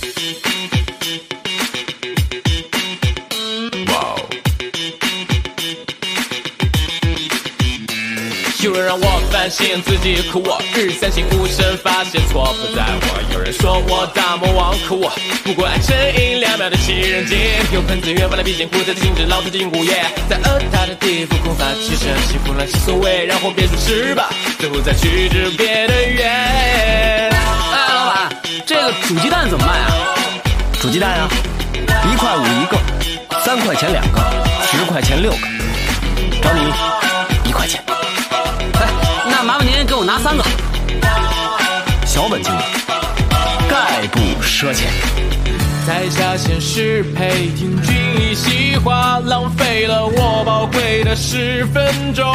有人让我反省自己，可我日三省吾身，发现错不在我。有人说我大魔王，可我不过爱沉吟2秒的情人节。用喷子乐把那笔尖苦在禁止老子进骨液，在他的地府空发起身，幸福乱其所谓，然后别自吃吧，最后再去治别的怨。 哎，老板，这个煮鸡蛋怎么卖啊？ 煮鸡蛋啊，1块5一个，3块钱2个，10块钱6个，找你1块钱。 那麻烦您给我拿3个。 小本经营，概不赊钱。 台下显示配听君一席话，浪费了我宝贵的10分钟。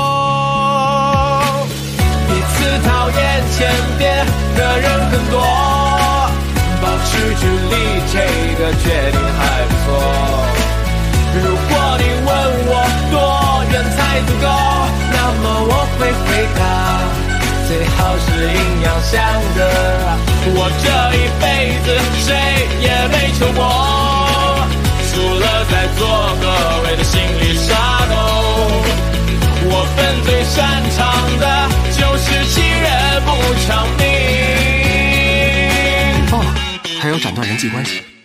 彼此讨厌前边的人很多，保持距离这个决定还不错。如果你问我多远才足够，那么我会回答，最好是阴阳相隔。我这一辈子谁也没求过，除了在做各位的心理沙漏。我本最擅长的就是欺人不偿命。 哦，还有斩断人际关系。